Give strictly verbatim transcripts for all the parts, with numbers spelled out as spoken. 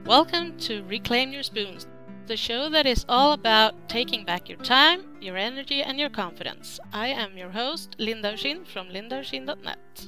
Welcome to Reclaim Your Spoons, the show that is all about taking back your time, your energy and your confidence. I am your host, Linda Urshin from linda urshin dot net.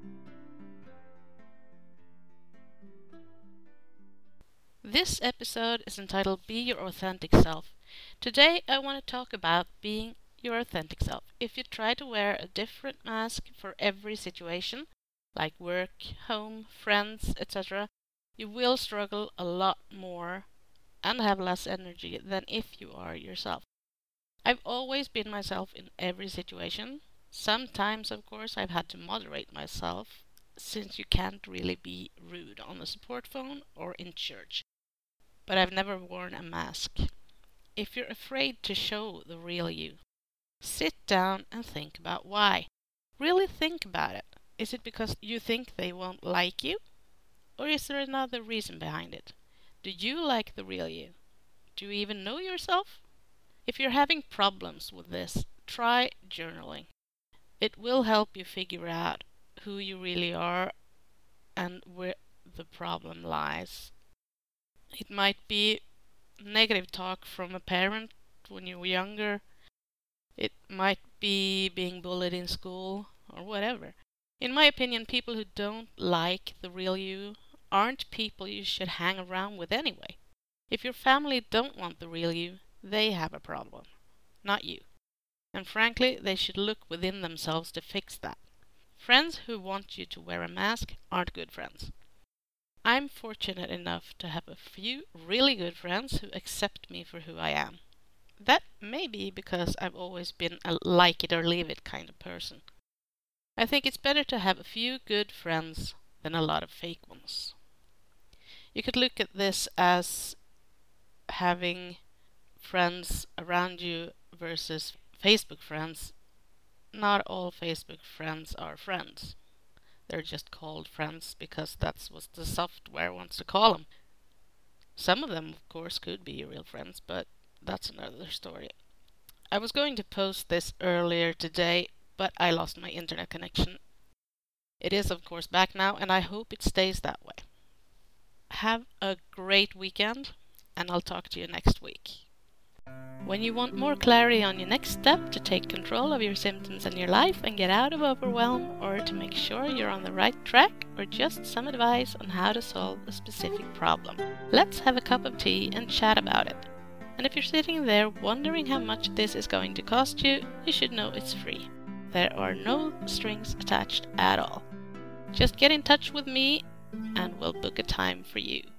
This episode is entitled Be Your Authentic Self. Today I want to talk about being your authentic self. If you try to wear a different mask for every situation, like work, home, friends, et cetera, you will struggle a lot more and have less energy than if you are yourself. I've always been myself in every situation. Sometimes, of course, I've had to moderate myself, since you can't really be rude on the support phone or in church. But I've never worn a mask. If you're afraid to show the real you, sit down and think about why. Really think about it. Is it because you think they won't like you? Or is there another reason behind it? Do you like the real you? Do you even know yourself? If you're having problems with this, try journaling. It will help you figure out who you really are and where the problem lies. It might be negative talk from a parent when you were younger. It might be being bullied in school or whatever. In my opinion, people who don't like the real you aren't people you should hang around with anyway. If your family don't want the real you, they have a problem, not you. And frankly, they should look within themselves to fix that. Friends who want you to wear a mask aren't good friends. I'm fortunate enough to have a few really good friends who accept me for who I am. That may be because I've always been a like it or leave it kind of person. I think it's better to have a few good friends than a lot of fake ones. You could look at this as having friends around you versus Facebook friends. Not all Facebook friends are friends. They're just called friends because that's what the software wants to call them. Some of them, of course, could be real friends, but that's another story. I was going to post this earlier today, but I lost my internet connection. It is, of course, back now, and I hope it stays that way. Have a great weekend, and I'll talk to you next week. When you want more clarity on your next step to take control of your symptoms and your life and get out of overwhelm, or to make sure you're on the right track, or just some advice on how to solve a specific problem, let's have a cup of tea and chat about it. And if you're sitting there wondering how much this is going to cost you, you should know it's free. There are no strings attached at all. Just get in touch with me and we'll book a time for you.